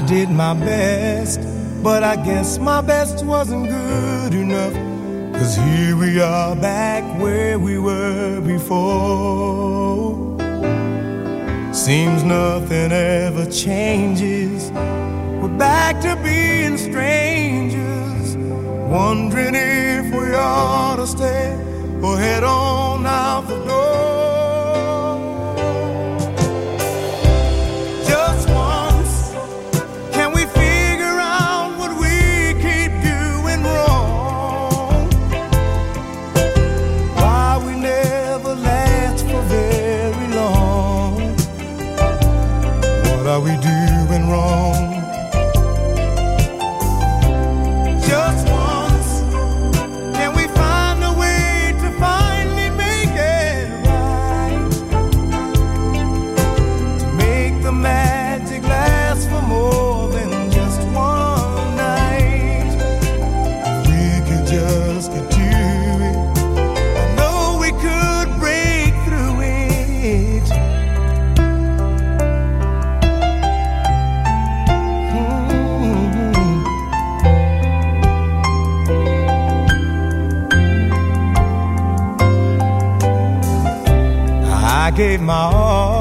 did my best, but I guess my best wasn't good enough. 'Cause here we are back where we were before. Seems nothing ever changes. We're back to being strangers, wondering if we ought to stay or head on out the door. Just once, can we figure out what we keep doing wrong? Why we never last for very long? What are we doing wrong? Just once, can we find a way to finally make it right? To make the magic last for more than just one night. If we could just get to it, I know we could break through it. I gave my all